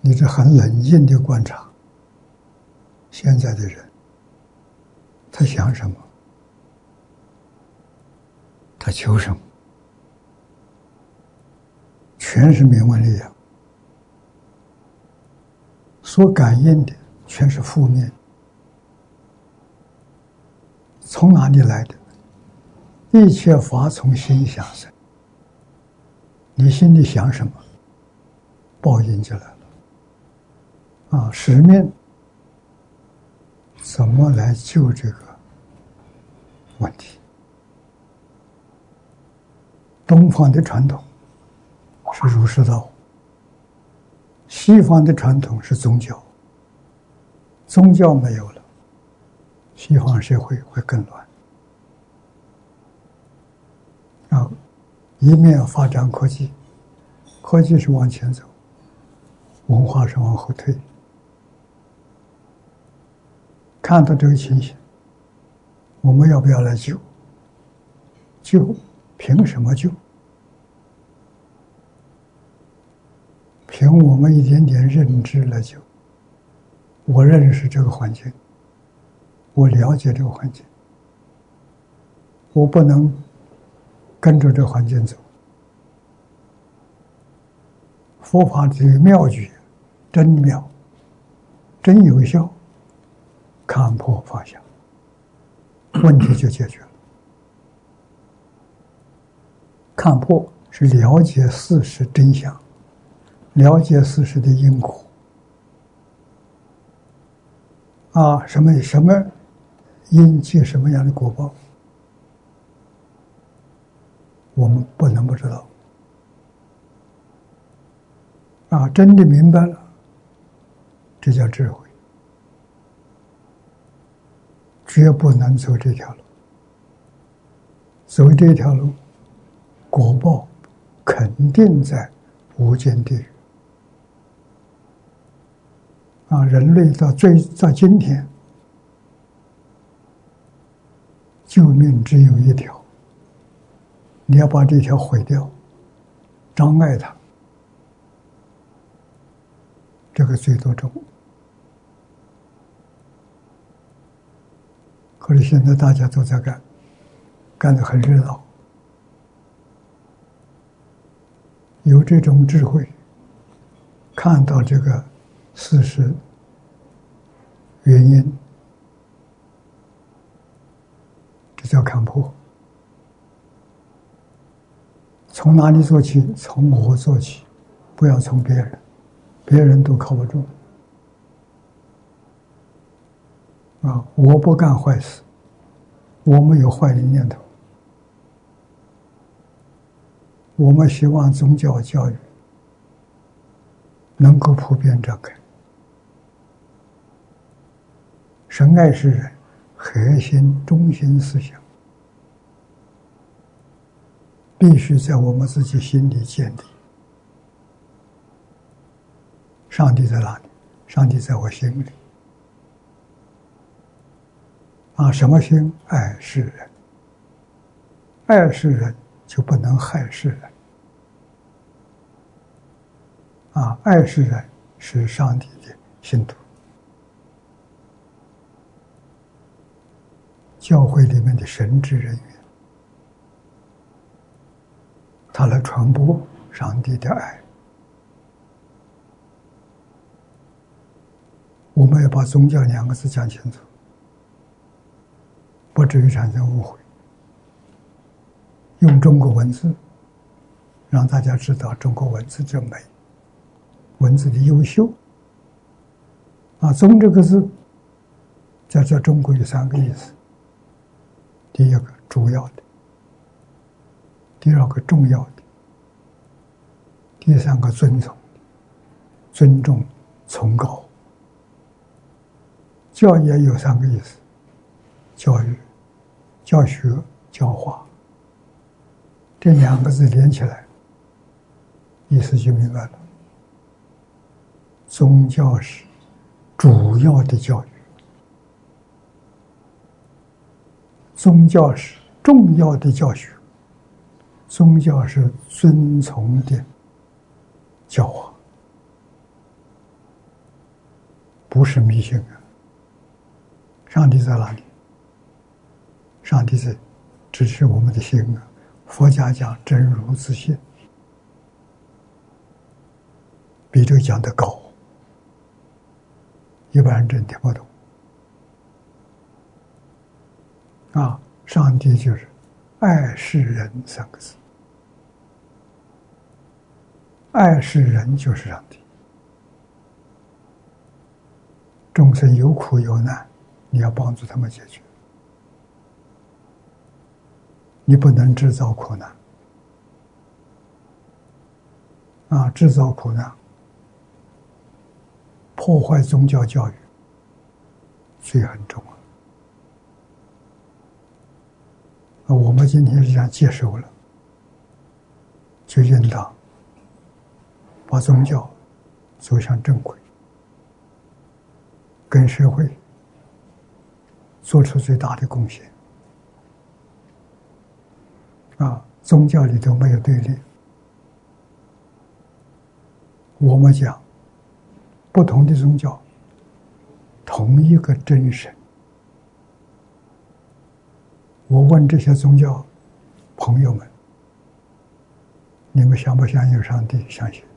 你这很冷静的观察现在的人，他想什么，他求什么，全是名闻利养，所感应的全是负面。从哪里来的？一切法从心想生。你心里想什么，报应就来了。使命怎么来救这个问题？东方的传统是儒释道，西方的传统是宗教。宗教没有了，西方社会会更乱。一面发展科技，科技是往前走，文化是往后退。看到这个情形，我们要不要来救？救，凭什么救？凭我们一点点认知来救。我认识这个环境，我了解这个环境，我不能跟着这个环境走。佛法的妙诀真妙，真有效，看破放下，问题就解决了。看破是了解事实真相，了解事实的因果。什么因结什么样的果报，我们不能不知道。真的明白了，这叫智慧。绝不能走这条路，走这条路，果报肯定在无间地狱。人类到今天，救命只有一条，你要把这条毁掉，障碍它，这个最多重。可是现在大家都在干得很热闹，有这种智慧，看到这个事实原因，这叫看破。从哪里做起？从我做起，不要从别人，别人都靠不住。我不干坏事，我没有坏的念头，我们希望宗教教育能够普遍展开。神爱世人，核心中心思想必须在我们自己心里建立。上帝在哪里？上帝在我心里。什么心？爱世人。爱世人就不能害世人。爱世人是上帝的信徒。教会里面的神职人员，他来传播上帝的爱。我们要把宗教两个字讲清楚，不至于产生误会。用中国文字让大家知道中国文字之美，文字的优秀。宗这个字在中国有3个意思。第一个主要的，第二个重要的，第三个尊崇，尊重崇高。教也有3个意思：教育、教学、教化。这2个字连起来，意思就明白了。宗教是主要的教育，宗教是重要的教学，宗教是遵从的教化。 不是迷信啊。上帝在哪里？上帝在支持我们的心啊。佛家讲真如自性，比这个讲得高，一般人真听不懂。啊，上帝就是爱世人三个字，爱世人就是上帝。众生有苦有难，你要帮助他们解决，你不能制造苦难。啊，制造苦难，破坏宗教教育，罪很重啊。我们今天实际上接受了，就应当把宗教走向正轨，跟社会做出最大的贡献。啊，宗教里头没有对立。我们讲不同的宗教，同一个真神。我问这些宗教朋友们，你们相不相信有上帝？相信。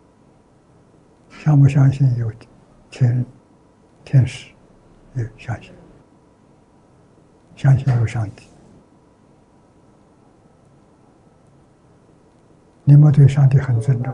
相不相信有天使？也相信。相信有上帝。你们对上帝很尊重，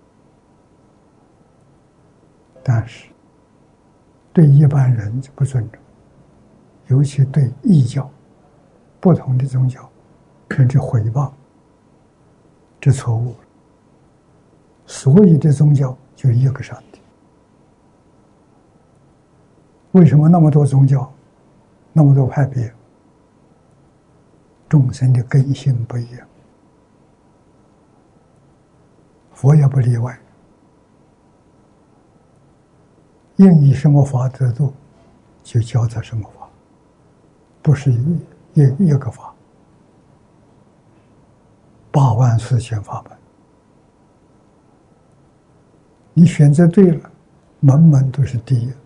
但是对一般人不尊重，尤其对异教、不同的宗教，甚至毁谤，这错误了。所有的宗教就一个上帝。为什么那么多宗教，那么多派别？众生的根性不一样，佛也不例外。应以什么法得度，就教他什么法，不是一个法，84000法门，你选择对了，门门都是第一，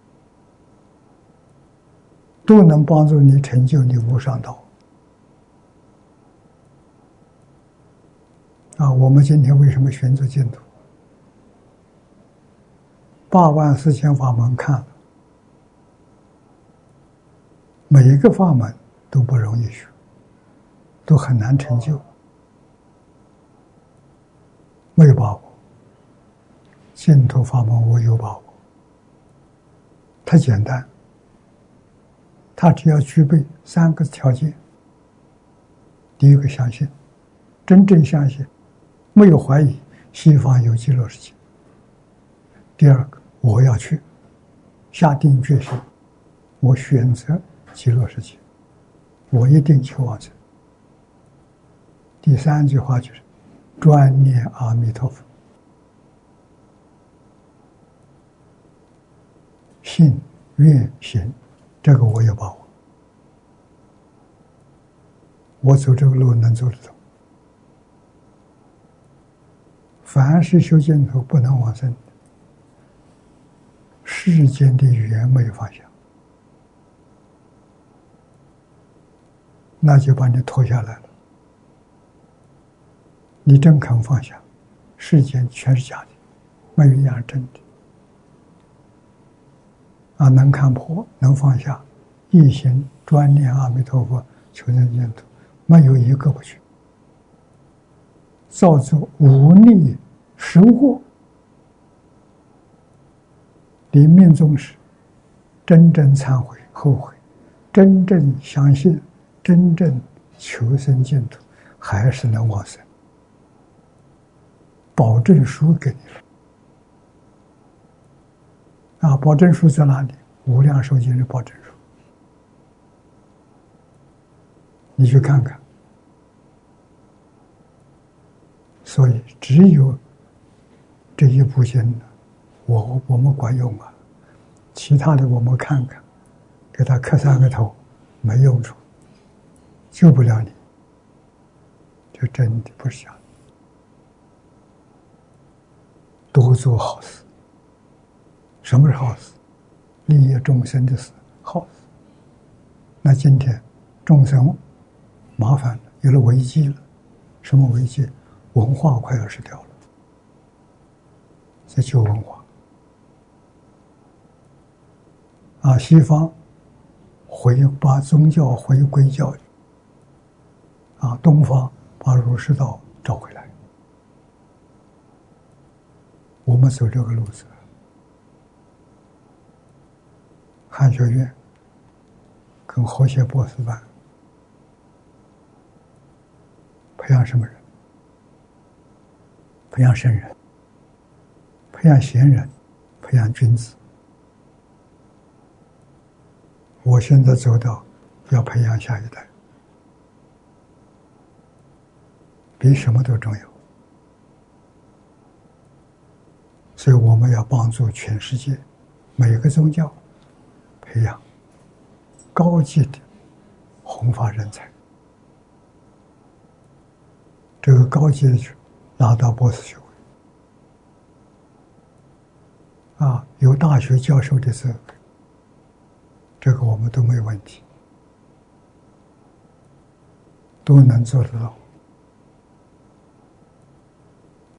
都能帮助你成就你无上道。啊，我们今天为什么选择净土？84000法门看了，每一个法门都不容易学，都很难成就，没有把握。净土法门我有把握，太简单，它只要具备3个条件。第一个，相信，真正相信，没有怀疑西方有极乐世界。第二个，我要去，下定决心，我选择极乐世界，我一定求往生。第3句话就是专念阿弥陀佛，信愿行，这个我有把握，我走这个路能走得通。凡是修净土不能往生，世间的语言没有放下，那就把你拖下来了。你真肯放下，世间全是假的，没有一样真的。啊，能看破，能放下，一心专念阿弥陀佛，求生净土，没有一个不去。造作无逆实祸，临命终时，真正忏悔后悔，真正相信，真正求生净土，还是能往生。保证书给你了。啊，保证书在哪里？无量寿经的保证书，你去看看。所以只有这一部经，我们管用啊，其他的我们看看，给他磕3个头，没用处，救不了你，这真的不是假的。多做好事。什么是好事？ 利益众生的事好事。那今天众生麻烦了，有了危机了，什么危机？文化快要失掉了，这旧文化啊，西方把宗教回归教育啊，东方把儒释道找回来。我们走这个路子，汉学院跟和谐博士班培养什么人？培养圣人，培养贤人，培养君子。我现在走到要培养下一代，比什么都重要。所以我们要帮助全世界每个宗教培养高级的弘法人才。这个高级的拿到博士学位啊，有大学教授的资格，这个我们都没有问题，都能做得到。